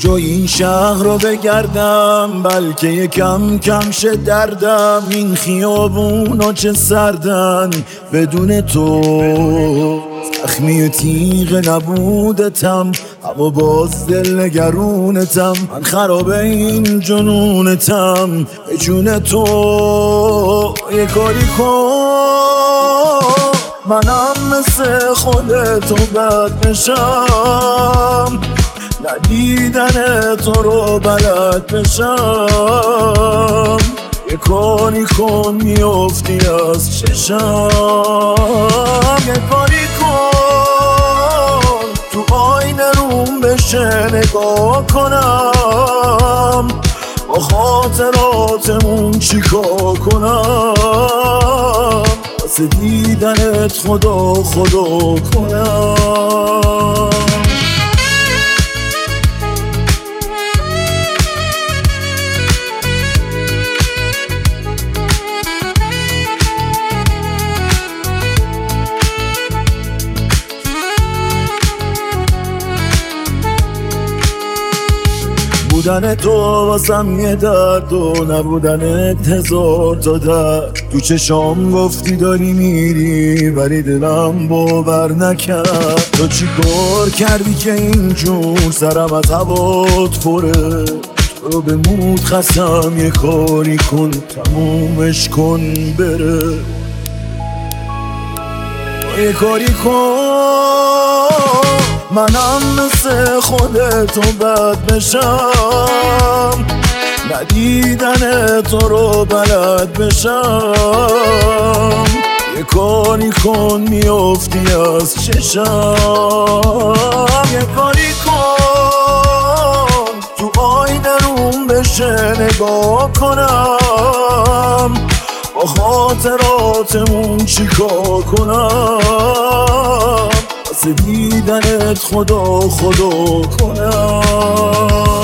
جای این شهر رو بگردم، بلکه یکم کم شه دردم. این خیابونا چه سردن بدون تو، زخمی تیغ نبودتم اما باز دل نگرونتم. من خرابه این جنونتم، به جون تو یه کاری کن. منم مثل خودتو بد بشم، ندیدن تو رو بلد بشم. یه کاری کن میافتی از چشم، یه کاری کن تو آینه روم بشه نگاه کنم. با خاطراتمون چیکار کنم، واسه دیدنت خدا کنم. بودن تو واسم یه درد و نبودنت هزار تا درد. تو چشام گفتی داری میری ولی دلم باور نکرد. تو چی کار کردی که اینجور سرم از هوات پره؟ تو رو به مود خستم، یه کاری کن تمومش کن بره. یه کاری کن منم مثل خودتو بد بشم، ندیدن تو رو بلد بشم. یه کاری کن میافتی از چشم، یه کاری کن تو آینه روم بشه نگاه کنم. با خاطراتمون چیکار کنم، واسه دیدنت خدا کنم.